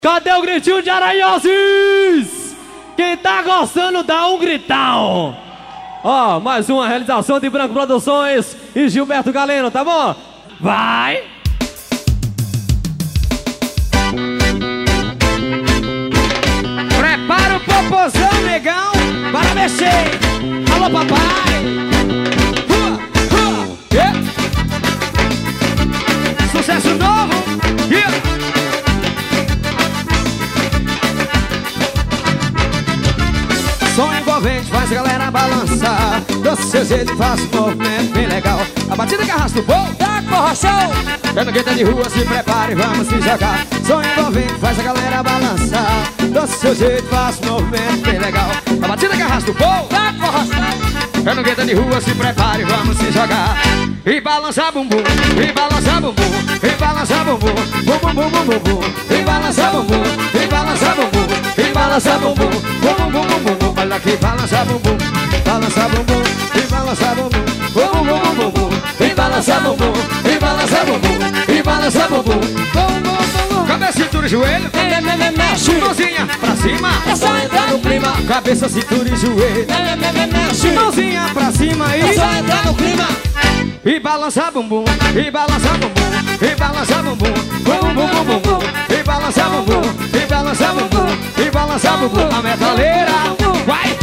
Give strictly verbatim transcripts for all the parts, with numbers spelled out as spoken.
Cadê o gritinho de Aranhoses? Quem tá gostando dá um gritão. Ó, mais uma realização de Branco Produções e Gilberto Galeno, tá bom? Vai! Prepara o popozão, negão, para mexer. Alô, papai. Uh, uh, yeah. Sucesso novo. Yeah. Som envolvente faz a galera balançar. Do seu jeito faz um movimento bem legal. A batida que arrasta o povo da Corra Show. Quando quem tá de rua se prepare, vamos se jogar. Som envolvente faz a galera balançar. Do seu jeito faz um movimento bem legal. A batida que arrasta o povo da Corra Show. Quando quem tá de rua se prepare, vamos se jogar. E balança bumbum, e balança bumbum, e balança bumbum, bum bum bum bum bum bum. E balança bumbum, e balança bumbum, e balança bumbum, bum bum bum bum bum. Olha que balança bumbum, balança bumbum, e balança bumbum, bum bum bum bum bum. E balança bumbum, e balança bumbum, e balança bumbum, bum bum bum. Cabeça, cintura e joelho, mexe, mãozinha pra cima, é só entrar no clima. Cabeça, cintura e joelho, mexe, mãozinha pra cima e é só entrar no clima. E balança bumbum, e balança bumbum, e balança bumbum, bum bum bum bum bum. E balança bumbum, e balança bumbum, e balança bumbum. A metaleira vai.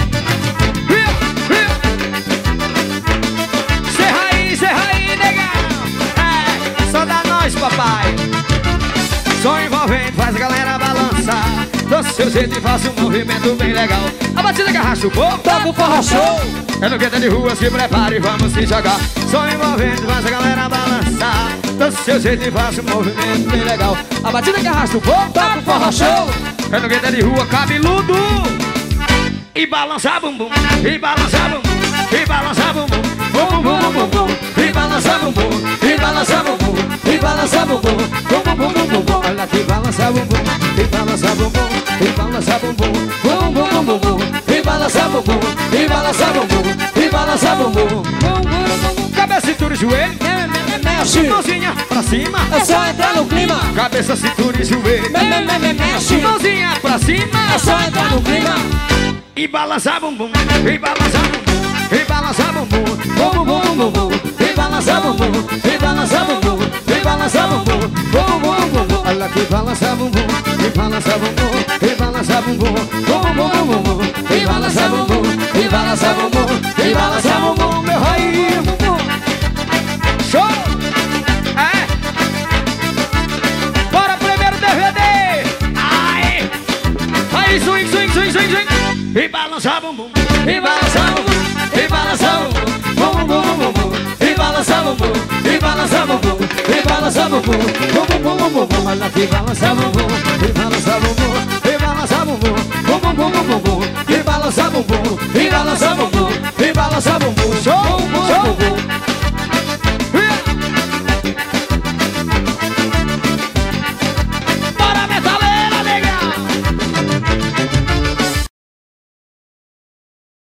Serra aí, serra aí, negão. É, só dá nós, papai. Som envolvente faz a galera balançar. Do seu jeito e faça um movimento bem legal. A batida que arrasta o povo toca o Forró Show. É no quinta de rua, se prepare e vamos se jogar. Som envolvente faz a galera balançar. Do seu jeito e faça um movimento bem legal. A batida que arrasta o povo toca o Forró Show. É no quinta de rua, cabeludo. E balança bumbum, e balança bumbum, e balança bumbum, bum bum bum bum bum. E balança bumbum, e balança bumbum, e balança bumbum, bum bum bum bum bum. Olha que balança bumbum, e balança bumbum, e balança bumbum, bum bum bum bum bum. E balança bumbum, e balança bumbum, e balança bumbum, bum bum bum. Cabeça, cintura e joelho, mexe, mãozinha pra cima, é só entrar no clima. Cabeça, cintura e joelho, mexe, mãozinha pra cima, é só entrar no clima. E balança bumbum, e balança bumbum, e balança bumbum, bum bum bum bum. E balança bumbum, e balança bumbum, e balança bumbum, bum bum bum bum. Olha que balança bumbum, e balança bumbum, e balança bumbum, bum bum bum bum. E balança bumbum, e balança bumbum, e balança bumbum, meu raio. Show! É! Bora primeiro D V D! Ai! Aí, swing, swing, swing, swing, swing! E balança bumbum, e balança bumbum, e balança bumbum, bum bum bum bum. E balança bumbum, e balança bumbum, e balança bumbum, bum bum bum bum bum. Olha que balança bumbum, e balança bumbum.